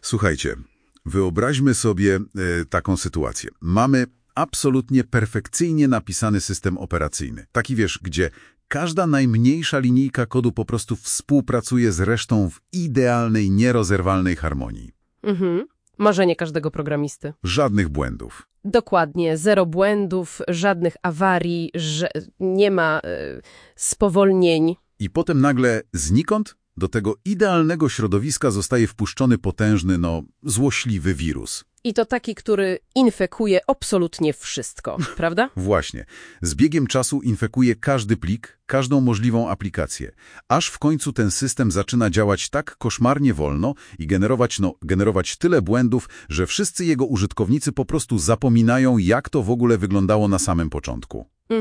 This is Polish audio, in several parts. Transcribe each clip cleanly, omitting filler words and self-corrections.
Słuchajcie, wyobraźmy sobie taką sytuację. Mamy absolutnie perfekcyjnie napisany system operacyjny. Taki wiesz, gdzie każda najmniejsza linijka kodu po prostu współpracuje z resztą w idealnej, nierozerwalnej harmonii. Marzenie każdego programisty. Żadnych błędów. Dokładnie, zero błędów, żadnych awarii, nie ma spowolnień. I potem nagle znikąd do tego idealnego środowiska zostaje wpuszczony potężny, złośliwy wirus. I to taki, który infekuje absolutnie wszystko, prawda? Właśnie. Z biegiem czasu infekuje każdy plik, każdą możliwą aplikację. Aż w końcu ten system zaczyna działać tak koszmarnie wolno i generować tyle błędów, że wszyscy jego użytkownicy po prostu zapominają, jak to w ogóle wyglądało na samym początku.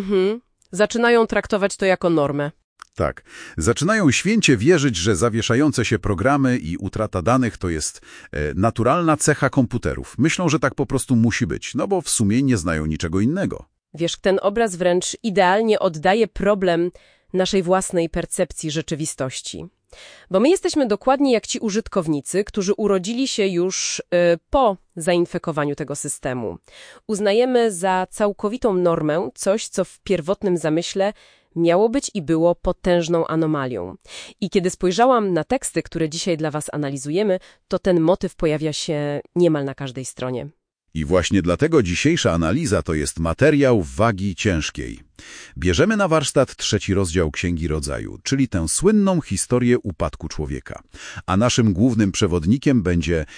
Zaczynają traktować to jako normę. Tak. Zaczynają święcie wierzyć, że zawieszające się programy i utrata danych to jest naturalna cecha komputerów. Myślą, że tak po prostu musi być, bo w sumie nie znają niczego innego. Wiesz, ten obraz wręcz idealnie oddaje problem naszej własnej percepcji rzeczywistości. Bo my jesteśmy dokładnie jak ci użytkownicy, którzy urodzili się już po zainfekowaniu tego systemu. Uznajemy za całkowitą normę coś, co w pierwotnym zamyśle miało być i było potężną anomalią. I kiedy spojrzałam na teksty, które dzisiaj dla Was analizujemy, to ten motyw pojawia się niemal na każdej stronie. I właśnie dlatego dzisiejsza analiza to jest materiał wagi ciężkiej. Bierzemy na warsztat 3 rozdział Księgi Rodzaju, czyli tę słynną historię upadku człowieka. A naszym głównym przewodnikiem będzie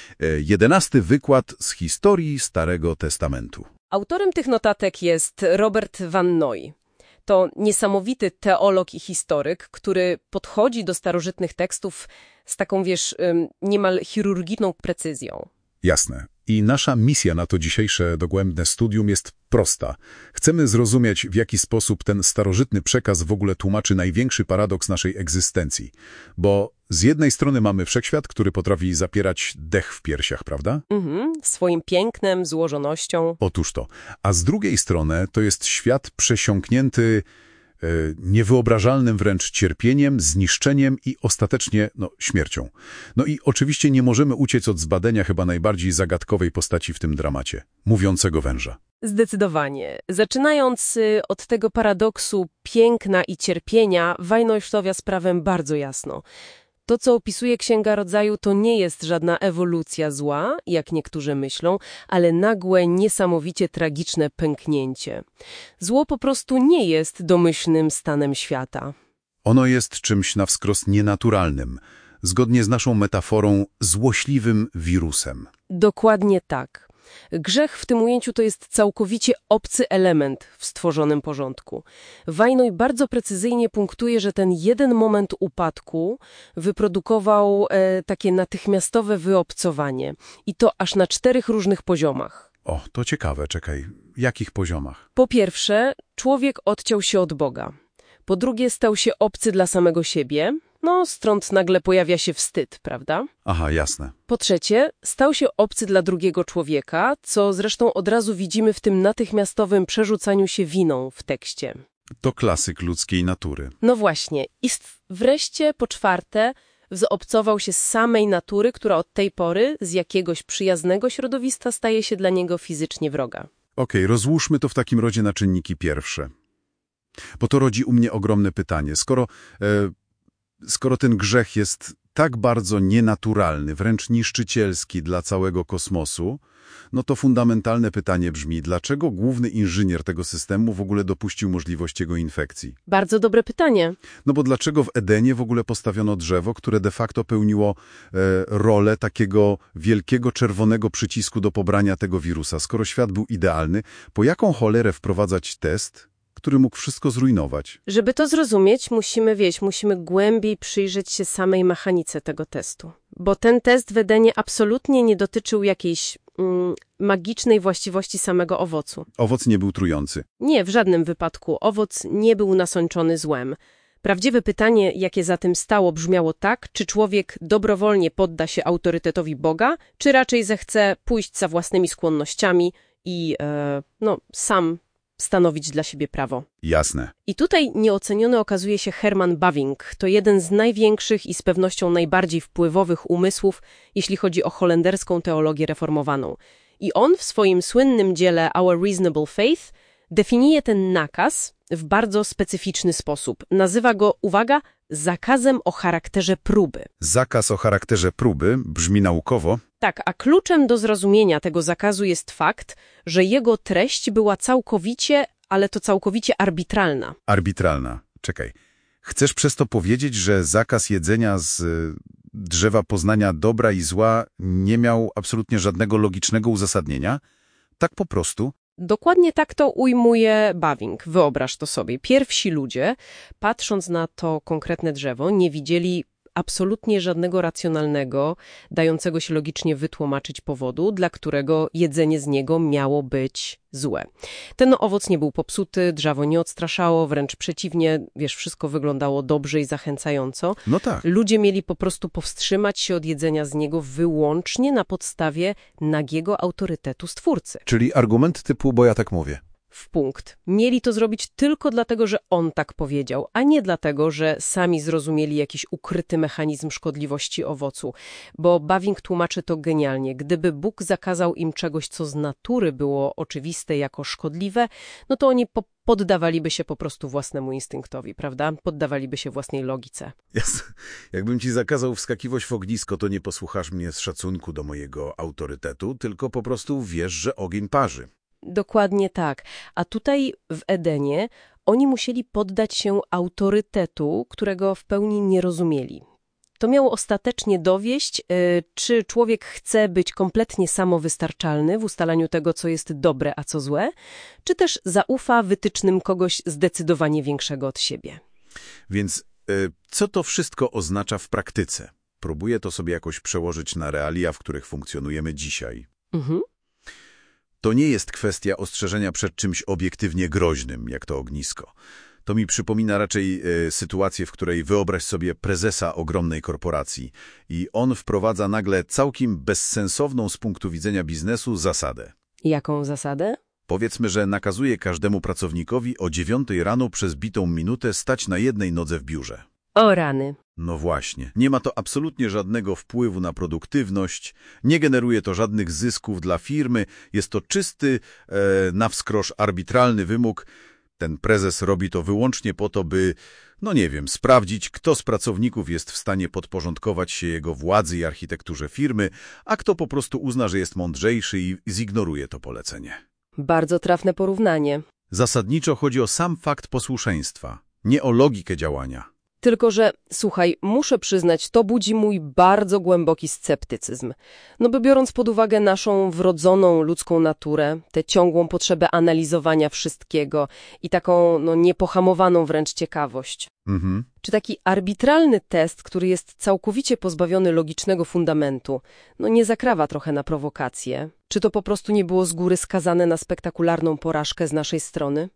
11 wykład z historii Starego Testamentu. Autorem tych notatek jest Robert Van Noy. To niesamowity teolog i historyk, który podchodzi do starożytnych tekstów z taką, niemal chirurgiczną precyzją. Jasne. I nasza misja na to dzisiejsze dogłębne studium jest prosta. Chcemy zrozumieć, w jaki sposób ten starożytny przekaz w ogóle tłumaczy największy paradoks naszej egzystencji. Bo z jednej strony mamy wszechświat, który potrafi zapierać dech w piersiach, prawda? Swoim pięknem, złożonością. Otóż to. A z drugiej strony to jest świat przesiąknięty niewyobrażalnym wręcz cierpieniem, zniszczeniem i ostatecznie śmiercią. I oczywiście nie możemy uciec od zbadania chyba najbardziej zagadkowej postaci w tym dramacie – mówiącego węża. Zdecydowanie. Zaczynając od tego paradoksu piękna i cierpienia, Van stawia sprawę bardzo jasno. To, co opisuje Księga Rodzaju, to nie jest żadna ewolucja zła, jak niektórzy myślą, ale nagłe, niesamowicie tragiczne pęknięcie. Zło po prostu nie jest domyślnym stanem świata. Ono jest czymś na wskroś nienaturalnym, zgodnie z naszą metaforą złośliwym wirusem. Dokładnie tak. Grzech w tym ujęciu to jest całkowicie obcy element w stworzonym porządku. Van bardzo precyzyjnie punktuje, że ten jeden moment upadku wyprodukował takie natychmiastowe wyobcowanie. I to aż na 4 różnych poziomach. O, to ciekawe, czekaj. Jakich poziomach? Po pierwsze, człowiek odciął się od Boga. Po drugie, stał się obcy dla samego siebie. Stąd nagle pojawia się wstyd, prawda? Aha, jasne. Po trzecie, stał się obcy dla drugiego człowieka, co zresztą od razu widzimy w tym natychmiastowym przerzucaniu się winą w tekście. To klasyk ludzkiej natury. No właśnie. I wreszcie, po czwarte, wzobcował się z samej natury, która od tej pory z jakiegoś przyjaznego środowiska staje się dla niego fizycznie wroga. Okej, rozłóżmy to w takim razie na czynniki pierwsze. Bo to rodzi u mnie ogromne pytanie. Skoro ten grzech jest tak bardzo nienaturalny, wręcz niszczycielski dla całego kosmosu, to fundamentalne pytanie brzmi, dlaczego główny inżynier tego systemu w ogóle dopuścił możliwość jego infekcji? Bardzo dobre pytanie. Bo dlaczego w Edenie w ogóle postawiono drzewo, które de facto pełniło rolę takiego wielkiego czerwonego przycisku do pobrania tego wirusa? Skoro świat był idealny, po jaką cholerę wprowadzać test, który mógł wszystko zrujnować? Żeby to zrozumieć, musimy głębiej przyjrzeć się samej mechanice tego testu. Bo ten test w Edenie absolutnie nie dotyczył jakiejś magicznej właściwości samego owocu. Owoc nie był trujący. Nie, w żadnym wypadku. Owoc nie był nasączony złem. Prawdziwe pytanie, jakie za tym stało, brzmiało tak, czy człowiek dobrowolnie podda się autorytetowi Boga, czy raczej zechce pójść za własnymi skłonnościami i sam stanowić dla siebie prawo. Jasne. I tutaj nieoceniony okazuje się Herman Bavinck. To jeden z największych i z pewnością najbardziej wpływowych umysłów, jeśli chodzi o holenderską teologię reformowaną. I on w swoim słynnym dziele Our Reasonable Faith definiuje ten nakaz w bardzo specyficzny sposób. Nazywa go, uwaga, zakazem o charakterze próby. Zakaz o charakterze próby brzmi naukowo. Tak, a kluczem do zrozumienia tego zakazu jest fakt, że jego treść była całkowicie, ale to całkowicie arbitralna. Arbitralna. Czekaj. Chcesz przez to powiedzieć, że zakaz jedzenia z drzewa poznania dobra i zła nie miał absolutnie żadnego logicznego uzasadnienia? Tak po prostu? Dokładnie tak to ujmuje Bavinck. Wyobraź to sobie. Pierwsi ludzie, patrząc na to konkretne drzewo, nie widzieli absolutnie żadnego racjonalnego, dającego się logicznie wytłumaczyć powodu, dla którego jedzenie z niego miało być złe. Ten owoc nie był popsuty, drzewo nie odstraszało, wręcz przeciwnie, wiesz, wszystko wyglądało dobrze i zachęcająco. No tak. Ludzie mieli po prostu powstrzymać się od jedzenia z niego wyłącznie na podstawie nagiego autorytetu Stwórcy. Czyli argument typu, bo ja tak mówię. W punkt. Mieli to zrobić tylko dlatego, że on tak powiedział, a nie dlatego, że sami zrozumieli jakiś ukryty mechanizm szkodliwości owocu. Bo Bavinck tłumaczy to genialnie. Gdyby Bóg zakazał im czegoś, co z natury było oczywiste jako szkodliwe, no to oni poddawaliby się po prostu własnemu instynktowi, prawda? Poddawaliby się własnej logice. Jakbym ci zakazał wskakiwać w ognisko, to nie posłuchasz mnie z szacunku do mojego autorytetu, tylko po prostu wiesz, że ogień parzy. Dokładnie tak. A tutaj w Edenie oni musieli poddać się autorytetu, którego w pełni nie rozumieli. To miało ostatecznie dowieść, czy człowiek chce być kompletnie samowystarczalny w ustalaniu tego, co jest dobre, a co złe, czy też zaufa wytycznym kogoś zdecydowanie większego od siebie. Więc co to wszystko oznacza w praktyce? Próbuję to sobie jakoś przełożyć na realia, w których funkcjonujemy dzisiaj. To nie jest kwestia ostrzeżenia przed czymś obiektywnie groźnym, jak to ognisko. To mi przypomina raczej sytuację, w której wyobraź sobie prezesa ogromnej korporacji i on wprowadza nagle całkiem bezsensowną z punktu widzenia biznesu zasadę. Jaką zasadę? Powiedzmy, że nakazuje każdemu pracownikowi o 9 rano przez bitą minutę stać na jednej nodze w biurze. O rany. No właśnie. Nie ma to absolutnie żadnego wpływu na produktywność, nie generuje to żadnych zysków dla firmy, jest to czysty, na wskroś arbitralny wymóg. Ten prezes robi to wyłącznie po to, by, no nie wiem, sprawdzić, kto z pracowników jest w stanie podporządkować się jego władzy i architekturze firmy, a kto po prostu uzna, że jest mądrzejszy i zignoruje to polecenie. Bardzo trafne porównanie. Zasadniczo chodzi o sam fakt posłuszeństwa, nie o logikę działania. Tylko że, słuchaj, muszę przyznać, to budzi mój bardzo głęboki sceptycyzm. No bo biorąc pod uwagę naszą wrodzoną ludzką naturę, tę ciągłą potrzebę analizowania wszystkiego i taką niepohamowaną wręcz ciekawość. Czy taki arbitralny test, który jest całkowicie pozbawiony logicznego fundamentu, nie zakrawa trochę na prowokację? Czy to po prostu nie było z góry skazane na spektakularną porażkę z naszej strony?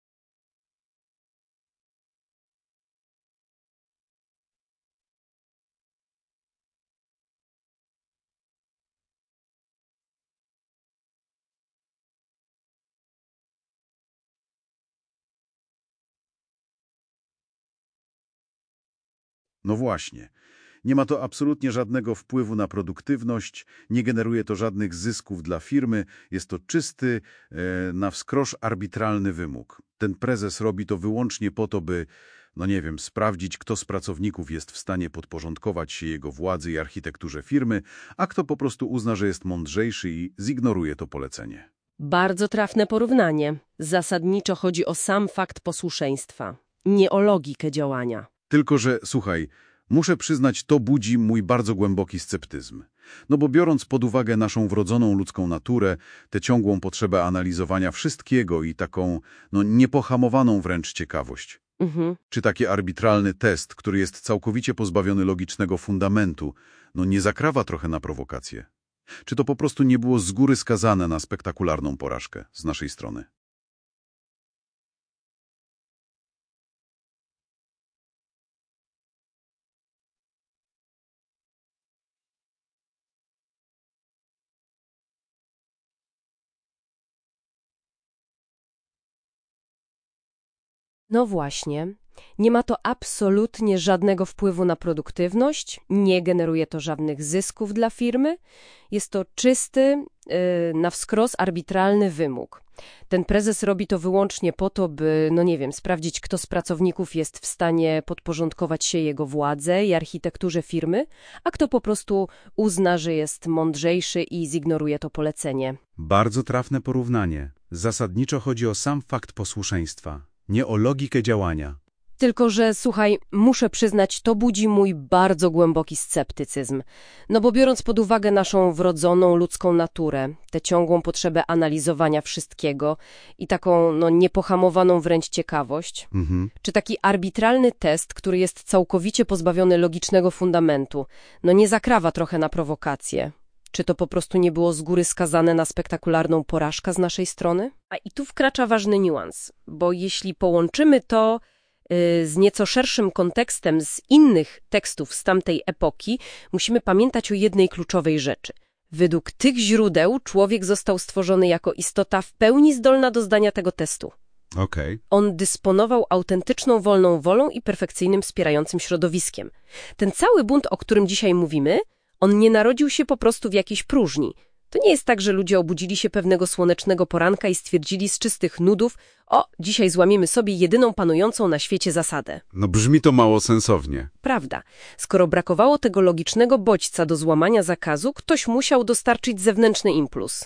No właśnie. Nie ma to absolutnie żadnego wpływu na produktywność, nie generuje to żadnych zysków dla firmy, jest to czysty, na wskroś arbitralny wymóg. Ten prezes robi to wyłącznie po to, by, no nie wiem, sprawdzić, kto z pracowników jest w stanie podporządkować się jego władzy i architekturze firmy, a kto po prostu uzna, że jest mądrzejszy i zignoruje to polecenie. Bardzo trafne porównanie. Zasadniczo chodzi o sam fakt posłuszeństwa, nie o logikę działania. Tylko że, słuchaj, muszę przyznać, to budzi mój bardzo głęboki sceptyzm. No bo biorąc pod uwagę naszą wrodzoną ludzką naturę, tę ciągłą potrzebę analizowania wszystkiego i taką, niepohamowaną wręcz ciekawość. Czy taki arbitralny test, który jest całkowicie pozbawiony logicznego fundamentu, nie zakrawa trochę na prowokację? Czy to po prostu nie było z góry skazane na spektakularną porażkę z naszej strony? No właśnie. Nie ma to absolutnie żadnego wpływu na produktywność, nie generuje to żadnych zysków dla firmy. Jest to czysty, na wskroś arbitralny wymóg. Ten prezes robi to wyłącznie po to, by, no nie wiem, sprawdzić, kto z pracowników jest w stanie podporządkować się jego władze i architekturze firmy, a kto po prostu uzna, że jest mądrzejszy i zignoruje to polecenie. Bardzo trafne porównanie. Zasadniczo chodzi o sam fakt posłuszeństwa, nie o logikę działania. Tylko że, słuchaj, muszę przyznać, to budzi mój bardzo głęboki sceptycyzm. No bo biorąc pod uwagę naszą wrodzoną ludzką naturę, tę ciągłą potrzebę analizowania wszystkiego i taką, no, niepohamowaną wręcz ciekawość, czy taki arbitralny test, który jest całkowicie pozbawiony logicznego fundamentu, no nie zakrawa trochę na prowokację? Czy to po prostu nie było z góry skazane na spektakularną porażkę z naszej strony? A i tu wkracza ważny niuans, bo jeśli połączymy to z nieco szerszym kontekstem z innych tekstów z tamtej epoki, musimy pamiętać o jednej kluczowej rzeczy. Według tych źródeł człowiek został stworzony jako istota w pełni zdolna do zdania tego testu. Okej. On dysponował autentyczną wolną wolą i perfekcyjnym wspierającym środowiskiem. Ten cały bunt, o którym dzisiaj mówimy, on nie narodził się po prostu w jakiejś próżni. To nie jest tak, że ludzie obudzili się pewnego słonecznego poranka i stwierdzili z czystych nudów: o, dzisiaj złamiemy sobie jedyną panującą na świecie zasadę. No brzmi to mało sensownie. Prawda. Skoro brakowało tego logicznego bodźca do złamania zakazu, ktoś musiał dostarczyć zewnętrzny impuls.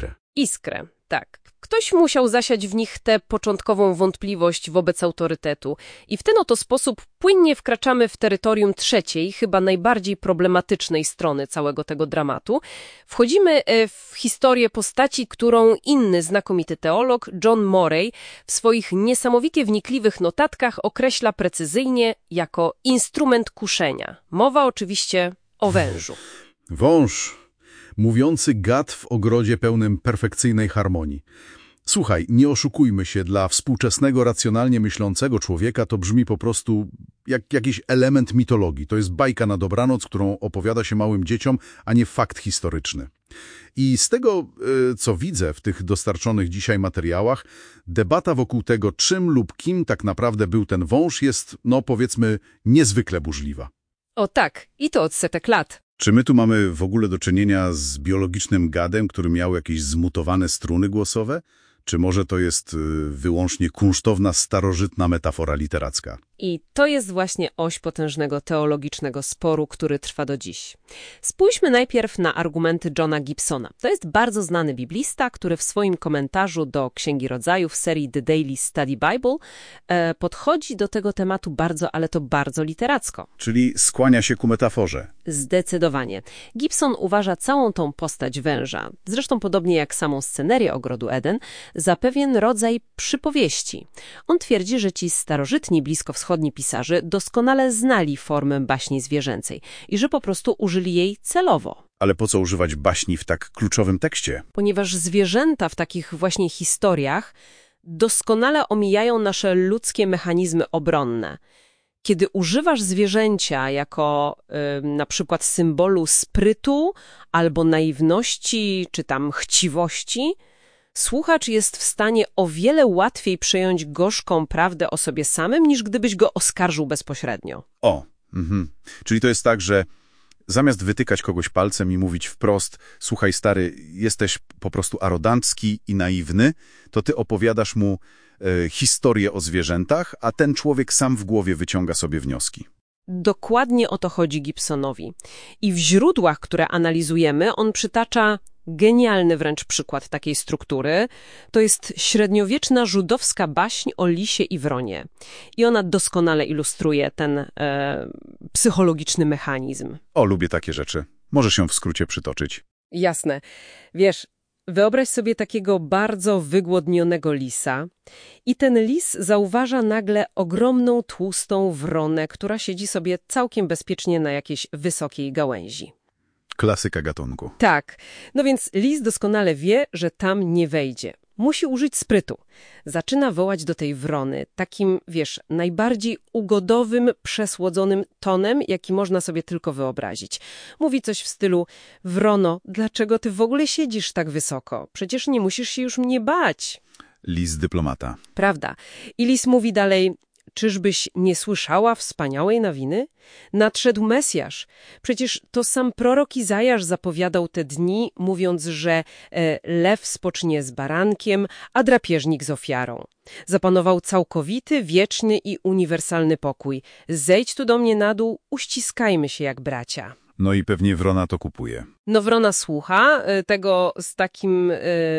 Iskrę, tak. Ktoś musiał zasiać w nich tę początkową wątpliwość wobec autorytetu i w ten oto sposób płynnie wkraczamy w terytorium trzeciej, chyba najbardziej problematycznej strony całego tego dramatu. Wchodzimy w historię postaci, którą inny znakomity teolog, John Murray, w swoich niesamowicie wnikliwych notatkach określa precyzyjnie jako instrument kuszenia. Mowa oczywiście o wężu. Wąż, mówiący gad w ogrodzie pełnym perfekcyjnej harmonii. Słuchaj, nie oszukujmy się, dla współczesnego, racjonalnie myślącego człowieka to brzmi po prostu jak jakiś element mitologii. To jest bajka na dobranoc, którą opowiada się małym dzieciom, a nie fakt historyczny. I z tego, co widzę w tych dostarczonych dzisiaj materiałach, debata wokół tego, czym lub kim tak naprawdę był ten wąż, jest, no powiedzmy, niezwykle burzliwa. O tak, i to od setek lat. Czy my tu mamy w ogóle do czynienia z biologicznym gadem, który miał jakieś zmutowane struny głosowe? Czy może to jest wyłącznie kunsztowna, starożytna metafora literacka? I to jest właśnie oś potężnego teologicznego sporu, który trwa do dziś. Spójrzmy najpierw na argumenty Johna Gibsona. To jest bardzo znany biblista, który w swoim komentarzu do Księgi Rodzaju w serii The Daily Study Bible podchodzi do tego tematu bardzo, ale to bardzo literacko. Czyli skłania się ku metaforze. Zdecydowanie. Gibson uważa całą tą postać węża, zresztą podobnie jak samą scenerię Ogrodu Eden, za pewien rodzaj przypowieści. On twierdzi, że ci starożytni, bliskowschodni pisarze doskonale znali formę baśni zwierzęcej i że po prostu użyli jej celowo. Ale po co używać baśni w tak kluczowym tekście? Ponieważ zwierzęta w takich właśnie historiach doskonale omijają nasze ludzkie mechanizmy obronne. Kiedy używasz zwierzęcia jako na przykład symbolu sprytu albo naiwności czy tam chciwości, słuchacz jest w stanie o wiele łatwiej przejąć gorzką prawdę o sobie samym, niż gdybyś go oskarżył bezpośrednio. Czyli to jest tak, że zamiast wytykać kogoś palcem i mówić wprost: słuchaj stary, jesteś po prostu arogancki i naiwny, to ty opowiadasz mu historię o zwierzętach, a ten człowiek sam w głowie wyciąga sobie wnioski. Dokładnie o to chodzi Gibsonowi. I w źródłach, które analizujemy, on przytacza genialny wręcz przykład takiej struktury. To jest średniowieczna żydowska baśń o lisie i wronie. I ona doskonale ilustruje ten psychologiczny mechanizm. O, lubię takie rzeczy. Możesz ją w skrócie przytoczyć. Jasne. Wiesz, wyobraź sobie takiego bardzo wygłodnionego lisa i ten lis zauważa nagle ogromną, tłustą wronę, która siedzi sobie całkiem bezpiecznie na jakiejś wysokiej gałęzi. Klasyka gatunku. Tak. No więc lis doskonale wie, że tam nie wejdzie. Musi użyć sprytu. Zaczyna wołać do tej wrony takim, wiesz, najbardziej ugodowym, przesłodzonym tonem, jaki można sobie tylko wyobrazić. Mówi coś w stylu: wrono, dlaczego ty w ogóle siedzisz tak wysoko? Przecież nie musisz się już mnie bać. Lis dyplomata. Prawda. I lis mówi dalej: czyżbyś nie słyszała wspaniałej nowiny? Nadszedł Mesjasz. Przecież to sam prorok Izajasz zapowiadał te dni, mówiąc, że lew spocznie z barankiem, a drapieżnik z ofiarą. Zapanował całkowity, wieczny i uniwersalny pokój. Zejdź tu do mnie na dół, uściskajmy się jak bracia. No i pewnie wrona to kupuje. No wrona słucha tego z takim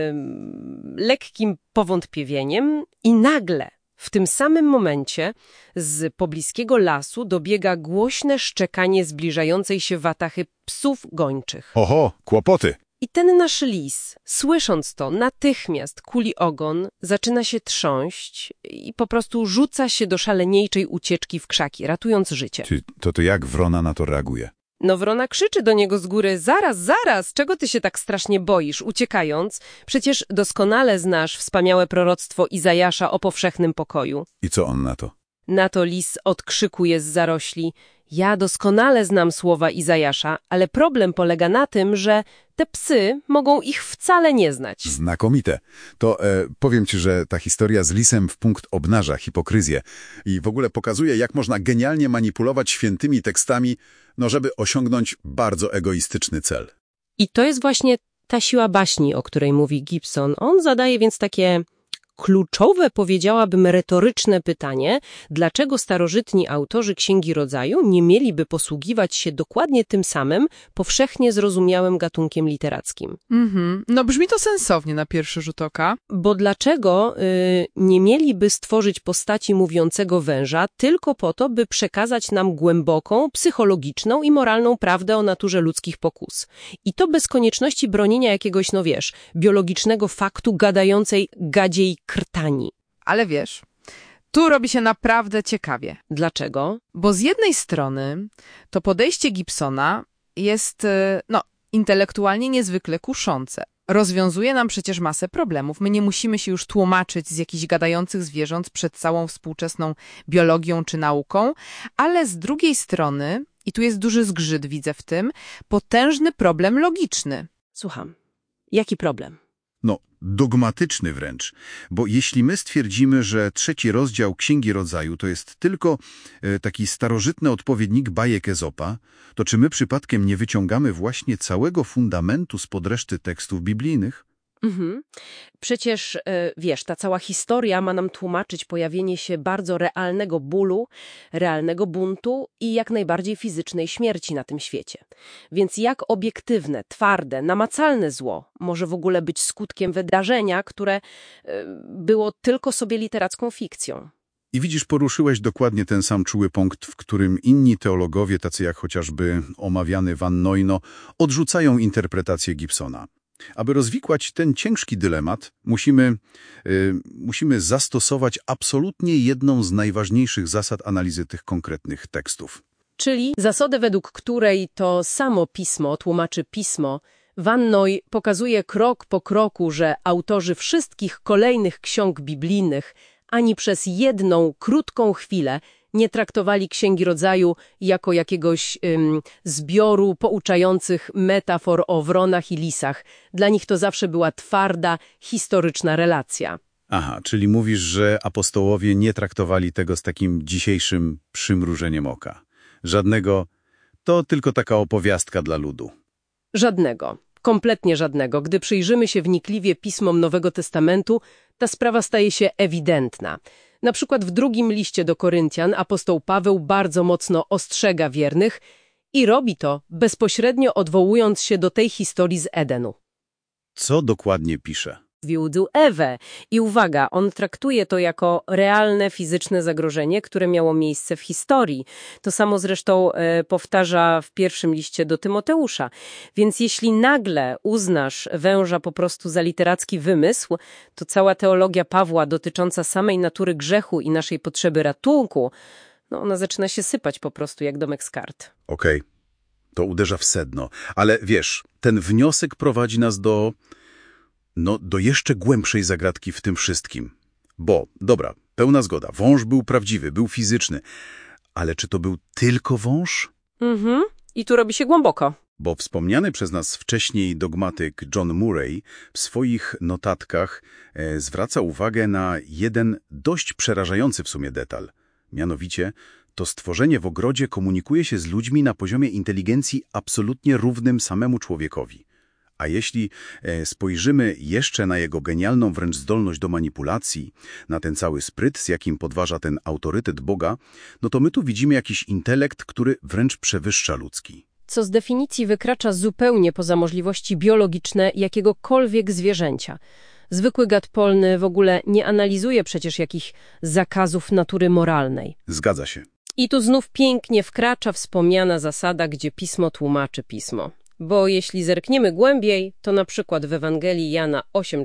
lekkim powątpiewieniem i nagle w tym samym momencie z pobliskiego lasu dobiega głośne szczekanie zbliżającej się watachy psów gończych. Oho, kłopoty! I ten nasz lis, słysząc to, natychmiast kuli ogon, zaczyna się trząść i po prostu rzuca się do szaleniejczej ucieczki w krzaki, ratując życie. To jak wrona na to reaguje? No wrona krzyczy do niego z góry: zaraz, zaraz, czego ty się tak strasznie boisz, uciekając? Przecież doskonale znasz wspaniałe proroctwo Izajasza o powszechnym pokoju. I co on na to? Na to lis odkrzykuje z zarośli: ja doskonale znam słowa Izajasza, ale problem polega na tym, że te psy mogą ich wcale nie znać. Znakomite. To powiem ci, że ta historia z lisem w punkt obnaża hipokryzję i w ogóle pokazuje, jak można genialnie manipulować świętymi tekstami, no żeby osiągnąć bardzo egoistyczny cel. I to jest właśnie ta siła baśni, o której mówi Gibson. On zadaje więc takie kluczowe, powiedziałabym, retoryczne pytanie, dlaczego starożytni autorzy Księgi Rodzaju nie mieliby posługiwać się dokładnie tym samym, powszechnie zrozumiałym gatunkiem literackim. No brzmi to sensownie na pierwszy rzut oka. Bo dlaczego nie mieliby stworzyć postaci mówiącego węża tylko po to, by przekazać nam głęboką, psychologiczną i moralną prawdę o naturze ludzkich pokus? I to bez konieczności bronienia jakiegoś, no wiesz, biologicznego faktu gadającej gadziej krtani. Ale wiesz, tu robi się naprawdę ciekawie. Dlaczego? Bo z jednej strony to podejście Gibsona jest, intelektualnie niezwykle kuszące. Rozwiązuje nam przecież masę problemów. My nie musimy się już tłumaczyć z jakichś gadających zwierząt przed całą współczesną biologią czy nauką, ale z drugiej strony, i tu jest duży zgrzyt, widzę w tym, potężny problem logiczny. Słucham. Jaki problem? No, dogmatyczny wręcz, bo jeśli my stwierdzimy, że 3 rozdział Księgi Rodzaju to jest tylko taki starożytny odpowiednik bajek Ezopa, to czy my przypadkiem nie wyciągamy właśnie całego fundamentu spod reszty tekstów biblijnych? Przecież, wiesz, ta cała historia ma nam tłumaczyć pojawienie się bardzo realnego bólu, realnego buntu i jak najbardziej fizycznej śmierci na tym świecie. Więc jak obiektywne, twarde, namacalne zło może w ogóle być skutkiem wydarzenia, które było tylko sobie literacką fikcją? I widzisz, poruszyłeś dokładnie ten sam czuły punkt, w którym inni teologowie, tacy jak chociażby omawiany Van Noyno, odrzucają interpretację Gibsona. Aby rozwikłać ten ciężki dylemat, musimy zastosować absolutnie jedną z najważniejszych zasad analizy tych konkretnych tekstów. Czyli zasadę, według której to samo pismo tłumaczy pismo. Van Noy pokazuje krok po kroku, że autorzy wszystkich kolejnych ksiąg biblijnych ani przez jedną krótką chwilę nie traktowali Księgi Rodzaju jako jakiegoś zbioru pouczających metafor o wronach i lisach. Dla nich to zawsze była twarda, historyczna relacja. Aha, czyli mówisz, że apostołowie nie traktowali tego z takim dzisiejszym przymrużeniem oka. Żadnego, to tylko taka opowiastka dla ludu. Żadnego. Kompletnie żadnego. Gdy przyjrzymy się wnikliwie pismom Nowego Testamentu, ta sprawa staje się ewidentna. Na przykład w 2 liście do Koryntian apostoł Paweł bardzo mocno ostrzega wiernych i robi to bezpośrednio odwołując się do tej historii z Edenu. Co dokładnie pisze? Wiódł Ewę. I uwaga, on traktuje to jako realne fizyczne zagrożenie, które miało miejsce w historii. To samo zresztą powtarza w 1 liście do Tymoteusza. Więc jeśli nagle uznasz węża po prostu za literacki wymysł, to cała teologia Pawła dotycząca samej natury grzechu i naszej potrzeby ratunku, no ona zaczyna się sypać po prostu jak domek z kart. Okej, to uderza w sedno. Ale wiesz, ten wniosek prowadzi nas do jeszcze głębszej zagadki w tym wszystkim. Bo, dobra, pełna zgoda, wąż był prawdziwy, był fizyczny. Ale czy to był tylko wąż? I tu robi się głęboko. Bo wspomniany przez nas wcześniej dogmatyk John Murray w swoich notatkach zwraca uwagę na jeden dość przerażający w sumie detal. Mianowicie, to stworzenie w ogrodzie komunikuje się z ludźmi na poziomie inteligencji absolutnie równym samemu człowiekowi. A jeśli spojrzymy jeszcze na jego genialną wręcz zdolność do manipulacji, na ten cały spryt, z jakim podważa ten autorytet Boga, no to my tu widzimy jakiś intelekt, który wręcz przewyższa ludzki. Co z definicji wykracza zupełnie poza możliwości biologiczne jakiegokolwiek zwierzęcia. Zwykły gad polny w ogóle nie analizuje przecież jakichś zakazów natury moralnej. Zgadza się. I tu znów pięknie wkracza wspomniana zasada, gdzie pismo tłumaczy pismo. Bo jeśli zerkniemy głębiej, to na przykład w Ewangelii Jana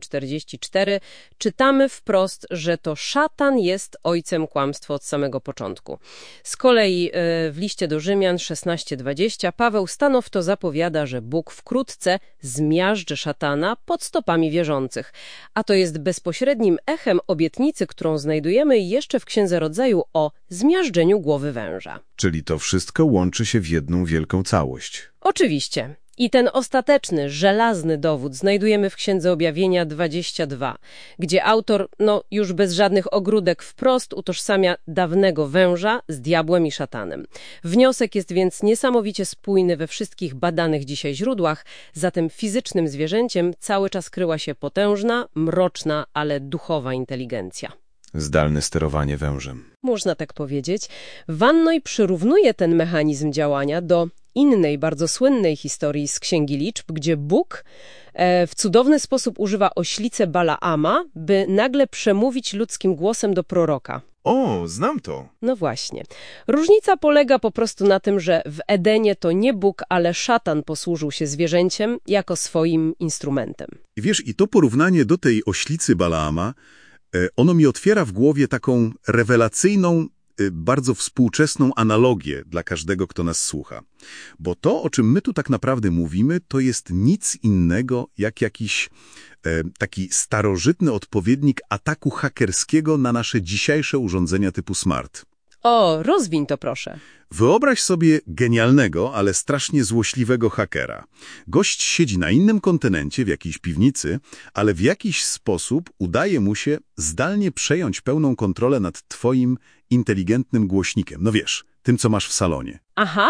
8,44 czytamy wprost, że to szatan jest ojcem kłamstwa od samego początku. Z kolei w liście do Rzymian 16,20 Paweł stanowczo zapowiada, że Bóg wkrótce zmiażdży szatana pod stopami wierzących. A to jest bezpośrednim echem obietnicy, którą znajdujemy jeszcze w Księdze Rodzaju o zmiażdżeniu głowy węża. Czyli to wszystko łączy się w jedną wielką całość. Oczywiście. I ten ostateczny, żelazny dowód znajdujemy w Księdze Objawienia 22, gdzie autor, już bez żadnych ogródek, wprost utożsamia dawnego węża z diabłem i szatanem. Wniosek jest więc niesamowicie spójny we wszystkich badanych dzisiaj źródłach, zatem fizycznym zwierzęciem cały czas kryła się potężna, mroczna, ale duchowa inteligencja. Zdalne sterowanie wężem. Można tak powiedzieć. Wannoj przyrównuje ten mechanizm działania do innej, bardzo słynnej historii z Księgi Liczb, gdzie Bóg w cudowny sposób używa oślicy Balaama, by nagle przemówić ludzkim głosem do proroka. O, znam to. No właśnie. Różnica polega po prostu na tym, że w Edenie to nie Bóg, ale szatan posłużył się zwierzęciem jako swoim instrumentem. I wiesz, i to porównanie do tej oślicy Balaama, ono mi otwiera w głowie taką rewelacyjną, bardzo współczesną analogię dla każdego, kto nas słucha. Bo to, o czym my tu tak naprawdę mówimy, to jest nic innego jak jakiś taki starożytny odpowiednik ataku hakerskiego na nasze dzisiejsze urządzenia typu smart. O, rozwiń to proszę. Wyobraź sobie genialnego, ale strasznie złośliwego hakera. Gość siedzi na innym kontynencie, w jakiejś piwnicy, ale w jakiś sposób udaje mu się zdalnie przejąć pełną kontrolę nad twoim inteligentnym głośnikiem. No wiesz, tym, co masz w salonie. Aha,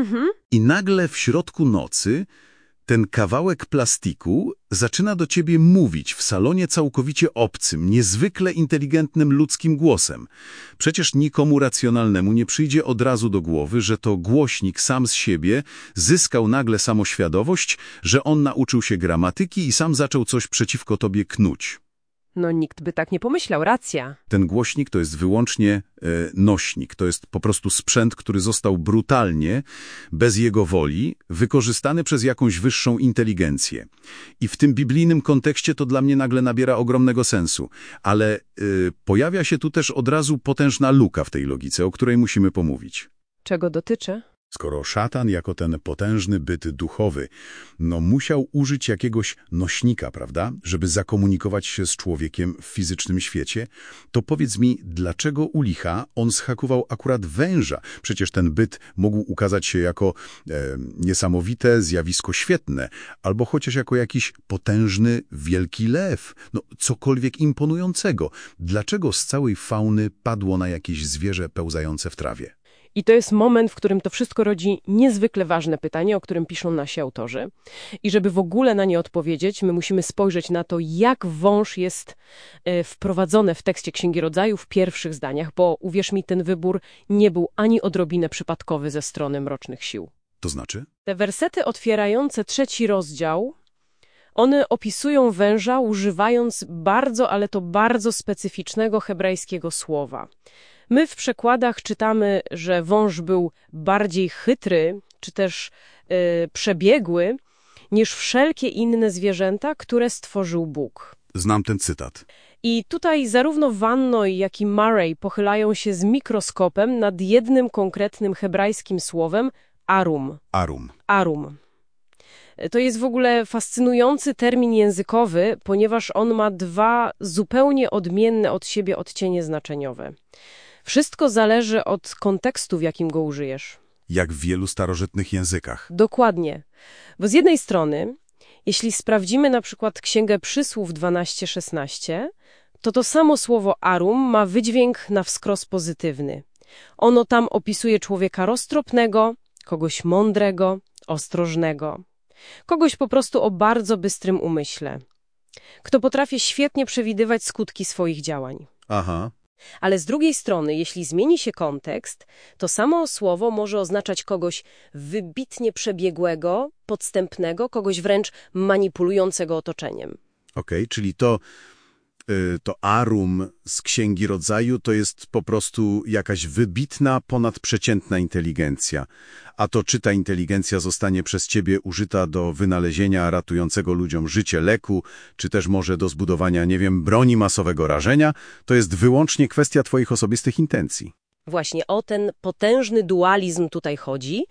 I nagle w środku nocy ten kawałek plastiku zaczyna do ciebie mówić w salonie całkowicie obcym, niezwykle inteligentnym ludzkim głosem. Przecież nikomu racjonalnemu nie przyjdzie od razu do głowy, że to głośnik sam z siebie zyskał nagle samoświadomość, że on nauczył się gramatyki i sam zaczął coś przeciwko tobie knuć. No nikt by tak nie pomyślał, racja. Ten głośnik to jest wyłącznie nośnik. To jest po prostu sprzęt, który został brutalnie, bez jego woli, wykorzystany przez jakąś wyższą inteligencję. I w tym biblijnym kontekście to dla mnie nagle nabiera ogromnego sensu. Ale pojawia się tu też od razu potężna luka w tej logice, o której musimy pomówić. Czego dotyczy? Skoro szatan jako ten potężny byt duchowy, musiał użyć jakiegoś nośnika, prawda, żeby zakomunikować się z człowiekiem w fizycznym świecie, to powiedz mi, dlaczego u licha on zhakował akurat węża? Przecież ten byt mógł ukazać się jako niesamowite zjawisko świetne, albo chociaż jako jakiś potężny, wielki lew, cokolwiek imponującego. Dlaczego z całej fauny padło na jakieś zwierzę pełzające w trawie? I to jest moment, w którym to wszystko rodzi niezwykle ważne pytanie, o którym piszą nasi autorzy. I żeby w ogóle na nie odpowiedzieć, my musimy spojrzeć na to, jak wąż jest wprowadzony w tekście Księgi Rodzaju w pierwszych zdaniach, bo uwierz mi, ten wybór nie był ani odrobinę przypadkowy ze strony mrocznych sił. To znaczy? Te wersety otwierające 3 rozdział, one opisują węża używając bardzo, ale to bardzo specyficznego hebrajskiego słowa. My w przekładach czytamy, że wąż był bardziej chytry, czy też przebiegły, niż wszelkie inne zwierzęta, które stworzył Bóg. Znam ten cytat. I tutaj zarówno Wannoj, jak i Murray pochylają się z mikroskopem nad jednym konkretnym hebrajskim słowem arum. Arum. To jest w ogóle fascynujący termin językowy, ponieważ on ma 2 zupełnie odmienne od siebie odcienie znaczeniowe. Wszystko zależy od kontekstu, w jakim go użyjesz. Jak w wielu starożytnych językach. Dokładnie. Bo z jednej strony, jeśli sprawdzimy na przykład Księgę Przysłów 12:16, to samo słowo arum ma wydźwięk na wskroś pozytywny. Ono tam opisuje człowieka roztropnego, kogoś mądrego, ostrożnego. Kogoś po prostu o bardzo bystrym umyśle. Kto potrafi świetnie przewidywać skutki swoich działań. Aha. Ale z drugiej strony, jeśli zmieni się kontekst, to samo słowo może oznaczać kogoś wybitnie przebiegłego, podstępnego, kogoś wręcz manipulującego otoczeniem. Okej, czyli to arum z Księgi Rodzaju to jest po prostu jakaś wybitna, ponadprzeciętna inteligencja. A to czy ta inteligencja zostanie przez ciebie użyta do wynalezienia ratującego ludziom życie leku, czy też może do zbudowania, nie wiem, broni masowego rażenia, to jest wyłącznie kwestia twoich osobistych intencji. Właśnie o ten potężny dualizm tutaj chodzi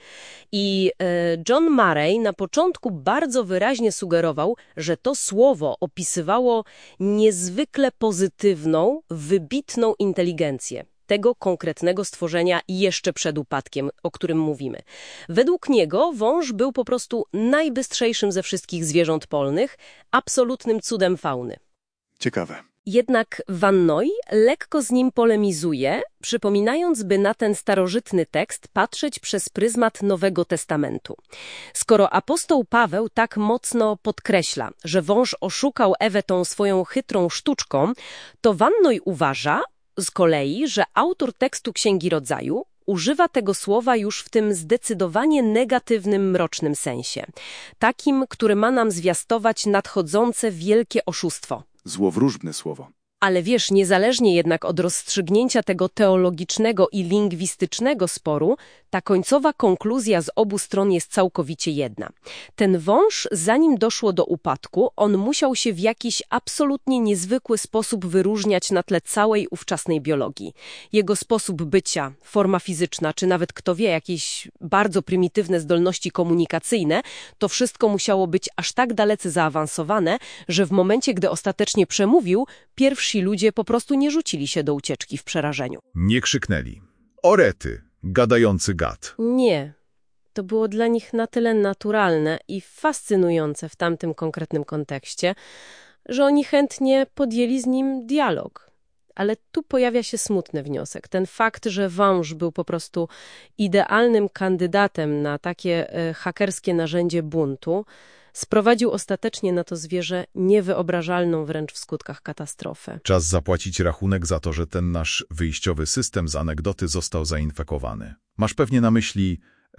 i John Murray na początku bardzo wyraźnie sugerował, że to słowo opisywało niezwykle pozytywną, wybitną inteligencję tego konkretnego stworzenia jeszcze przed upadkiem, o którym mówimy. Według niego wąż był po prostu najbystrzejszym ze wszystkich zwierząt polnych, absolutnym cudem fauny. Ciekawe. Jednak Van Noy lekko z nim polemizuje, przypominając, by na ten starożytny tekst patrzeć przez pryzmat Nowego Testamentu. Skoro apostoł Paweł tak mocno podkreśla, że wąż oszukał Ewę tą swoją chytrą sztuczką, to Van Noy uważa z kolei, że autor tekstu Księgi Rodzaju używa tego słowa już w tym zdecydowanie negatywnym, mrocznym sensie. Takim, który ma nam zwiastować nadchodzące wielkie oszustwo. Złowróżne słowo. Ale wiesz, niezależnie jednak od rozstrzygnięcia tego teologicznego i lingwistycznego sporu, ta końcowa konkluzja z obu stron jest całkowicie jedna. Ten wąż, zanim doszło do upadku, on musiał się w jakiś absolutnie niezwykły sposób wyróżniać na tle całej ówczesnej biologii. Jego sposób bycia, forma fizyczna, czy nawet kto wie, jakieś bardzo prymitywne zdolności komunikacyjne, to wszystko musiało być aż tak dalece zaawansowane, że w momencie, gdy ostatecznie przemówił, pierwsi ludzie po prostu nie rzucili się do ucieczki w przerażeniu. Nie krzyknęli. Orety, gadający gad. Nie. To było dla nich na tyle naturalne i fascynujące w tamtym konkretnym kontekście, że oni chętnie podjęli z nim dialog. Ale tu pojawia się smutny wniosek. Ten fakt, że wąż był po prostu idealnym kandydatem na takie hakerskie narzędzie buntu, sprowadził ostatecznie na to zwierzę niewyobrażalną wręcz w skutkach katastrofę. Czas zapłacić rachunek za to, że ten nasz wyjściowy system z anegdoty został zainfekowany. Masz pewnie na myśli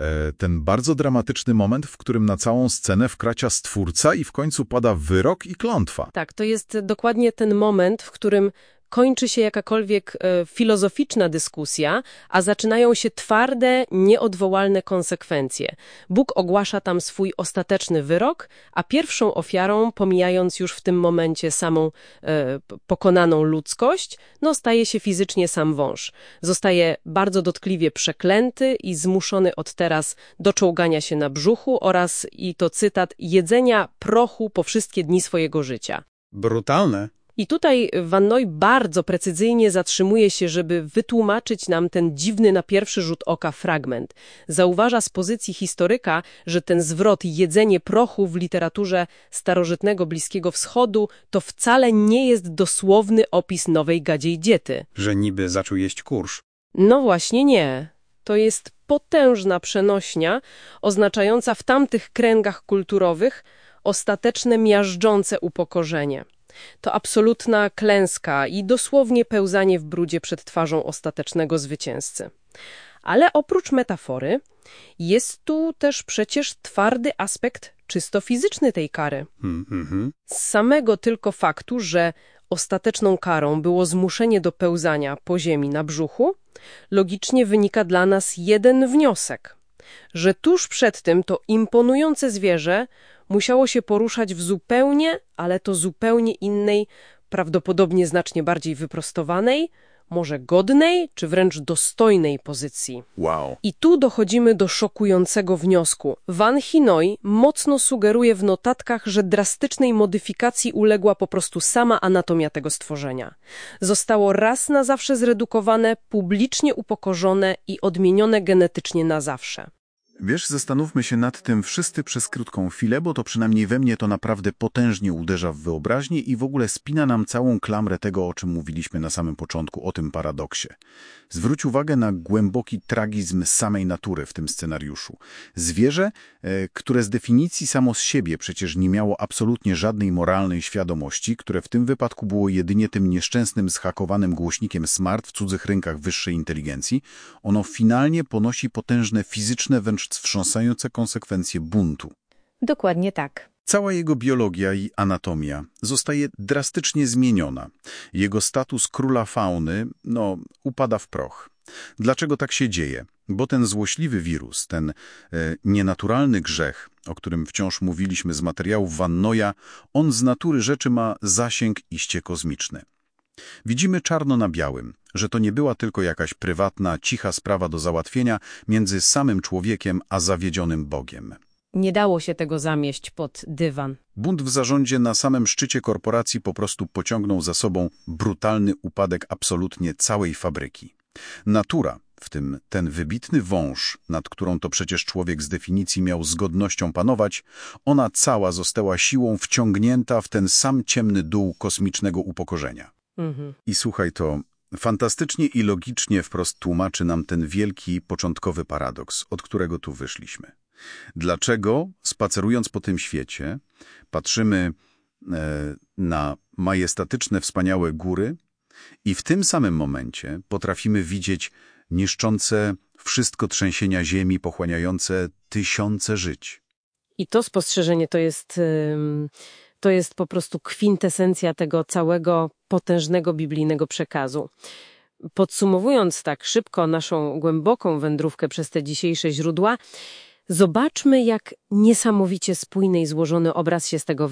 ten bardzo dramatyczny moment, w którym na całą scenę wkracza Stwórca i w końcu pada wyrok i klątwa. Tak, to jest dokładnie ten moment, w którym kończy się jakakolwiek filozoficzna dyskusja, a zaczynają się twarde, nieodwołalne konsekwencje. Bóg ogłasza tam swój ostateczny wyrok, a pierwszą ofiarą, pomijając już w tym momencie samą pokonaną ludzkość, staje się fizycznie sam wąż. Zostaje bardzo dotkliwie przeklęty i zmuszony od teraz do czołgania się na brzuchu oraz, i to cytat, jedzenia prochu po wszystkie dni swojego życia. Brutalne. I tutaj Van Noy bardzo precyzyjnie zatrzymuje się, żeby wytłumaczyć nam ten dziwny na pierwszy rzut oka fragment. Zauważa z pozycji historyka, że ten zwrot jedzenie prochu w literaturze starożytnego Bliskiego Wschodu to wcale nie jest dosłowny opis nowej gadziej diety. Że niby zaczął jeść kurz. No właśnie nie. To jest potężna przenośnia oznaczająca w tamtych kręgach kulturowych ostateczne miażdżące upokorzenie. To absolutna klęska i dosłownie pełzanie w brudzie przed twarzą ostatecznego zwycięzcy. Ale oprócz metafory jest tu też przecież twardy aspekt czysto fizyczny tej kary. Z samego tylko faktu, że ostateczną karą było zmuszenie do pełzania po ziemi na brzuchu, logicznie wynika dla nas jeden wniosek, że tuż przed tym to imponujące zwierzę musiało się poruszać w zupełnie, ale to zupełnie innej, prawdopodobnie znacznie bardziej wyprostowanej, może godnej, czy wręcz dostojnej pozycji. Wow. I tu dochodzimy do szokującego wniosku. Van Hinoj mocno sugeruje w notatkach, że drastycznej modyfikacji uległa po prostu sama anatomia tego stworzenia. Zostało raz na zawsze zredukowane, publicznie upokorzone i odmienione genetycznie na zawsze. Wiesz, zastanówmy się nad tym wszyscy przez krótką chwilę, bo to przynajmniej we mnie to naprawdę potężnie uderza w wyobraźnię i w ogóle spina nam całą klamrę tego, o czym mówiliśmy na samym początku, o tym paradoksie. Zwróć uwagę na głęboki tragizm samej natury w tym scenariuszu. Zwierzę, które z definicji samo z siebie przecież nie miało absolutnie żadnej moralnej świadomości, które w tym wypadku było jedynie tym nieszczęsnym, zhakowanym głośnikiem smart w cudzych rynkach wyższej inteligencji, ono finalnie ponosi potężne fizyczne, wręcz wstrząsające konsekwencje buntu. Dokładnie tak. Cała jego biologia i anatomia zostaje drastycznie zmieniona. Jego status króla fauny, upada w proch. Dlaczego tak się dzieje? Bo ten złośliwy wirus, ten nienaturalny grzech, o którym wciąż mówiliśmy z materiałów Van Noya, on z natury rzeczy ma zasięg iście kosmiczny. Widzimy czarno na białym, że to nie była tylko jakaś prywatna, cicha sprawa do załatwienia między samym człowiekiem a zawiedzionym Bogiem. Nie dało się tego zamieść pod dywan. Bunt w zarządzie na samym szczycie korporacji po prostu pociągnął za sobą brutalny upadek absolutnie całej fabryki. Natura, w tym ten wybitny wąż, nad którą to przecież człowiek z definicji miał z godnością panować, ona cała została siłą wciągnięta w ten sam ciemny dół kosmicznego upokorzenia. I słuchaj, to fantastycznie i logicznie wprost tłumaczy nam ten wielki, początkowy paradoks, od którego tu wyszliśmy. Dlaczego, spacerując po tym świecie, patrzymy na majestatyczne, wspaniałe góry i w tym samym momencie potrafimy widzieć niszczące wszystko trzęsienia ziemi, pochłaniające tysiące żyć. I to spostrzeżenie to jest po prostu kwintesencja tego całego potężnego biblijnego przekazu. Podsumowując tak szybko naszą głęboką wędrówkę przez te dzisiejsze źródła, zobaczmy, jak niesamowicie spójny i złożony obraz się z tego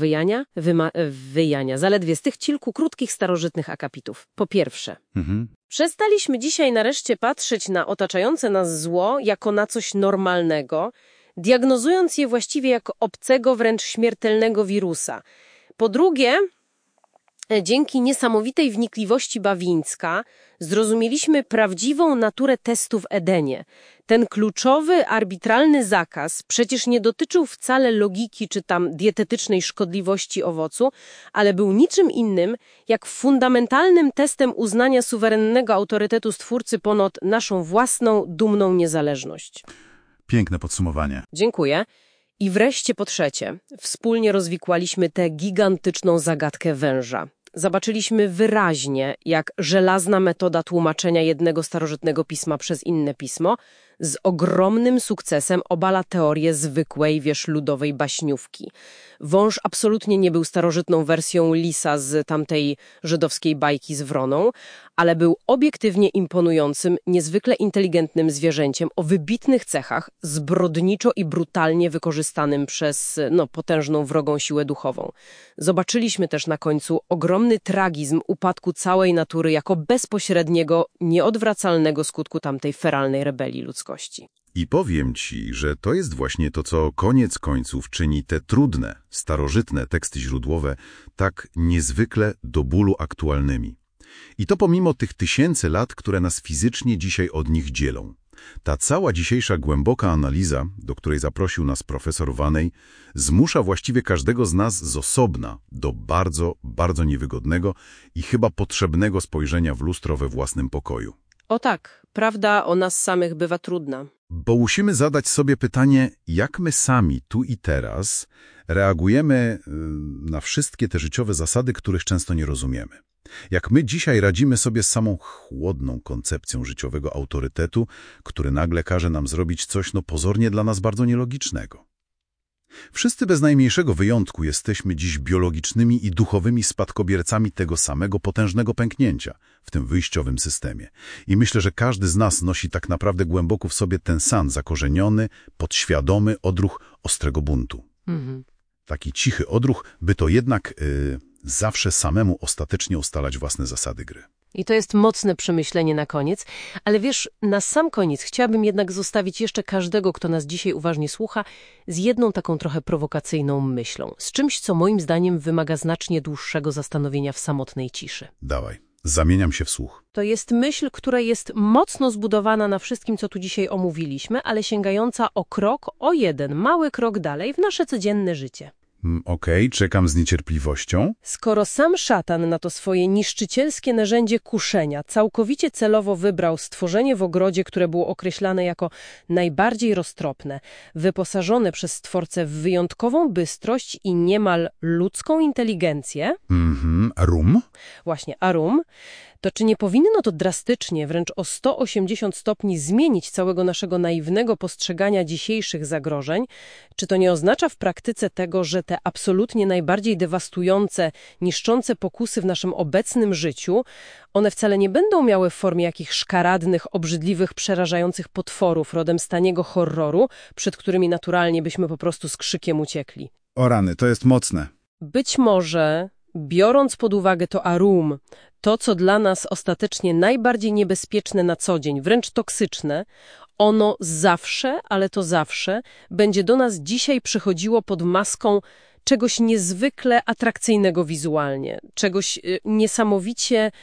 wyjania, zaledwie z tych kilku krótkich, starożytnych akapitów. Po pierwsze, przestaliśmy dzisiaj nareszcie patrzeć na otaczające nas zło jako na coś normalnego, diagnozując je właściwie jako obcego, wręcz śmiertelnego wirusa. Po drugie, dzięki niesamowitej wnikliwości Bawińska zrozumieliśmy prawdziwą naturę testu w Edenie. Ten kluczowy, arbitralny zakaz przecież nie dotyczył wcale logiki czy tam dietetycznej szkodliwości owocu, ale był niczym innym jak fundamentalnym testem uznania suwerennego autorytetu Stwórcy ponad naszą własną, dumną niezależność. Piękne podsumowanie. Dziękuję. I wreszcie po trzecie, wspólnie rozwikłaliśmy tę gigantyczną zagadkę węża. Zobaczyliśmy wyraźnie, jak żelazna metoda tłumaczenia jednego starożytnego pisma przez inne pismo z ogromnym sukcesem obala teorię zwykłej, ludowej baśniówki. Wąż absolutnie nie był starożytną wersją lisa z tamtej żydowskiej bajki z wroną, ale był obiektywnie imponującym, niezwykle inteligentnym zwierzęciem o wybitnych cechach, zbrodniczo i brutalnie wykorzystanym przez potężną wrogą siłę duchową. Zobaczyliśmy też na końcu ogromny tragizm upadku całej natury jako bezpośredniego, nieodwracalnego skutku tamtej feralnej rebelii ludzkości. I powiem ci, że to jest właśnie to, co koniec końców czyni te trudne, starożytne teksty źródłowe tak niezwykle do bólu aktualnymi. I to pomimo tych tysięcy lat, które nas fizycznie dzisiaj od nich dzielą. Ta cała dzisiejsza głęboka analiza, do której zaprosił nas profesor Vanej, zmusza właściwie każdego z nas z osobna do bardzo, bardzo niewygodnego i chyba potrzebnego spojrzenia w lustro we własnym pokoju. O tak, prawda o nas samych bywa trudna. Bo musimy zadać sobie pytanie, jak my sami tu i teraz reagujemy na wszystkie te życiowe zasady, których często nie rozumiemy. Jak my dzisiaj radzimy sobie z samą chłodną koncepcją życiowego autorytetu, który nagle każe nam zrobić coś pozornie dla nas bardzo nielogicznego. Wszyscy bez najmniejszego wyjątku jesteśmy dziś biologicznymi i duchowymi spadkobiercami tego samego potężnego pęknięcia w tym wyjściowym systemie. I myślę, że każdy z nas nosi tak naprawdę głęboko w sobie ten sam zakorzeniony, podświadomy odruch ostrego buntu. Taki cichy odruch, by to jednak zawsze samemu ostatecznie ustalać własne zasady gry. I to jest mocne przemyślenie na koniec, ale wiesz, na sam koniec chciałabym jednak zostawić jeszcze każdego, kto nas dzisiaj uważnie słucha, z jedną taką trochę prowokacyjną myślą, z czymś, co moim zdaniem wymaga znacznie dłuższego zastanowienia w samotnej ciszy. Dawaj, zamieniam się w słuch. To jest myśl, która jest mocno zbudowana na wszystkim, co tu dzisiaj omówiliśmy, ale sięgająca o jeden mały krok dalej w nasze codzienne życie. Okej, czekam z niecierpliwością. Skoro sam szatan na to swoje niszczycielskie narzędzie kuszenia całkowicie celowo wybrał stworzenie w ogrodzie, które było określane jako najbardziej roztropne, wyposażone przez Stwórcę w wyjątkową bystrość i niemal ludzką inteligencję, Rum? właśnie Arum, to czy nie powinno to drastycznie, wręcz o 180 stopni zmienić całego naszego naiwnego postrzegania dzisiejszych zagrożeń? Czy to nie oznacza w praktyce tego, że te absolutnie najbardziej dewastujące, niszczące pokusy w naszym obecnym życiu, one wcale nie będą miały w formie jakichś szkaradnych, obrzydliwych, przerażających potworów rodem z taniego horroru, przed którymi naturalnie byśmy po prostu z krzykiem uciekli? O rany, to jest mocne. Być może, biorąc pod uwagę to Arum, to, co dla nas ostatecznie najbardziej niebezpieczne na co dzień, wręcz toksyczne, ono zawsze, ale to zawsze, będzie do nas dzisiaj przychodziło pod maską czegoś niezwykle atrakcyjnego wizualnie, czegoś niesamowicie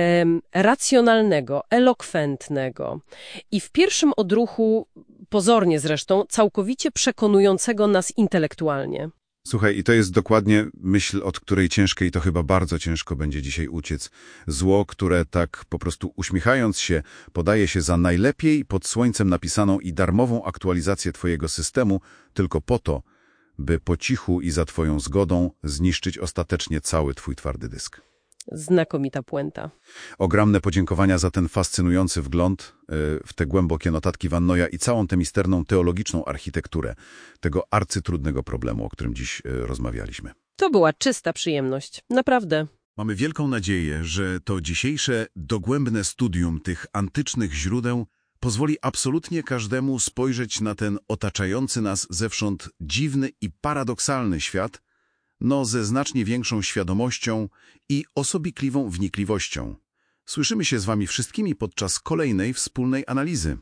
racjonalnego, elokwentnego i w pierwszym odruchu, pozornie zresztą, całkowicie przekonującego nas intelektualnie. Słuchaj, i to jest dokładnie myśl, od której ciężko i to chyba bardzo ciężko będzie dzisiaj uciec. Zło, które tak po prostu uśmiechając się, podaje się za najlepiej pod słońcem napisaną i darmową aktualizację twojego systemu, tylko po to, by po cichu i za twoją zgodą zniszczyć ostatecznie cały twój twardy dysk. Znakomita puenta. Ogromne podziękowania za ten fascynujący wgląd w te głębokie notatki Van Noya i całą tę misterną teologiczną architekturę tego arcytrudnego problemu, o którym dziś rozmawialiśmy. To była czysta przyjemność. Naprawdę. Mamy wielką nadzieję, że to dzisiejsze dogłębne studium tych antycznych źródeł pozwoli absolutnie każdemu spojrzeć na ten otaczający nas zewsząd dziwny i paradoksalny świat, ze znacznie większą świadomością i osobikliwą wnikliwością. Słyszymy się z wami wszystkimi podczas kolejnej wspólnej analizy.